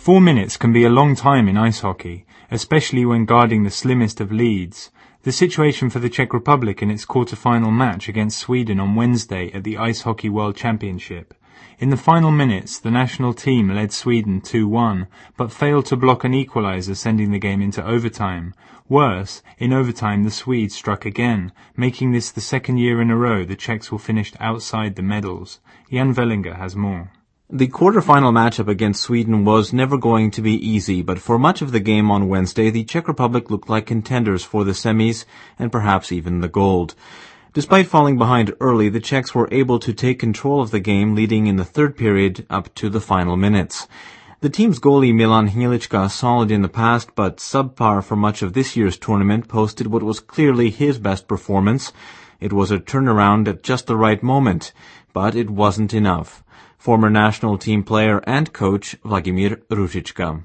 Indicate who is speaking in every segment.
Speaker 1: 4 minutes can be a long time in ice hockey, especially when guarding the slimmest of leads. The situation for the Czech Republic in its quarter-final match against Sweden on Wednesday at the Ice Hockey World Championship. In the final minutes, the national team led Sweden 2-1, but failed to block an equaliser, sending the game into overtime. Worse, in overtime the Swedes struck again, making this the second year in a row the Czechs will finish outside the medals. Jan Vellinger has more.
Speaker 2: The quarter-final matchup against Sweden was never going to be easy, but for much of the game on Wednesday, the Czech Republic looked like contenders for the semis and perhaps even the gold. Despite falling behind early, the Czechs were able to take control of the game, leading in the third period up to the final minutes. The team's goalie Milan Hnilička, solid in the past but subpar for much of this year's tournament, posted what was clearly his best performance. It was a turnaround at just the right moment, but it wasn't enough. Former national team player and coach Vladimír Růžička.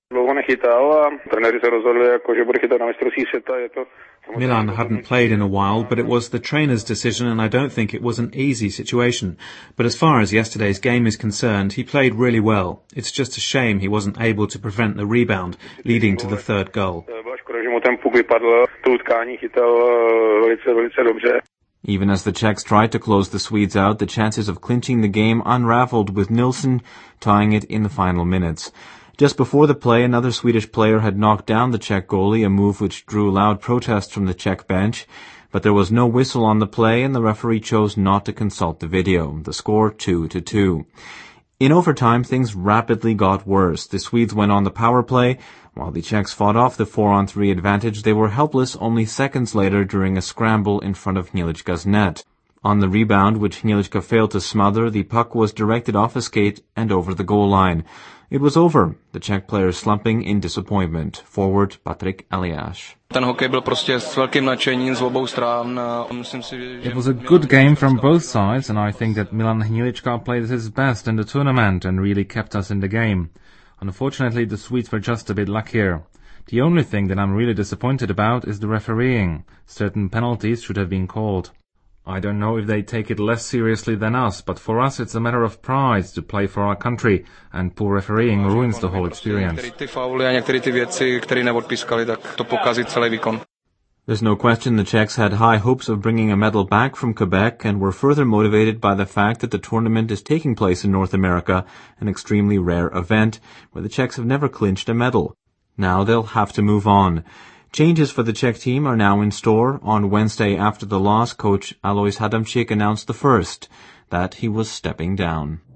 Speaker 3: Milan hadn't played in a while, but it was the trainer's decision, and I don't think it was an easy situation. But as far as yesterday's game is concerned, he played really well. It's just a shame he wasn't able to prevent the rebound, leading to the third goal.
Speaker 2: Even as the Czechs tried to close the Swedes out, the chances of clinching the game unraveled, with Nilsson tying it in the final minutes. Just before the play, another Swedish player had knocked down the Czech goalie, a move which drew loud protests from the Czech bench. But there was no whistle on the play, and the referee chose not to consult the video. The score 2-2. In overtime, things rapidly got worse. The Swedes went on the power play. While the Czechs fought off the 4-on-3 advantage, they were helpless only seconds later during a scramble in front of Hnilička's net. On the rebound, which Hnilička failed to smother, the puck was directed off a skate and over the goal line. It was over, the Czech players slumping in disappointment. Forward Patrik Eliáš.
Speaker 4: It was a good game from both sides, and I think that Milan Hnilička played his best in the tournament and really kept us in the game. Unfortunately, the Swedes were just a bit luckier. The only thing that I'm really disappointed about is the refereeing. Certain penalties should have been called. I don't know if they take it less seriously than us, but for us it's a matter of pride to play for our country, and poor refereeing ruins the whole experience.
Speaker 2: There's no question the Czechs had high hopes of bringing a medal back from Quebec and were further motivated by the fact that the tournament is taking place in North America, an extremely rare event where the Czechs have never clinched a medal. Now they'll have to move on. Changes for the Czech team are now in store. On Wednesday after the loss, coach Alois Hadamčík announced the first, that he was stepping down.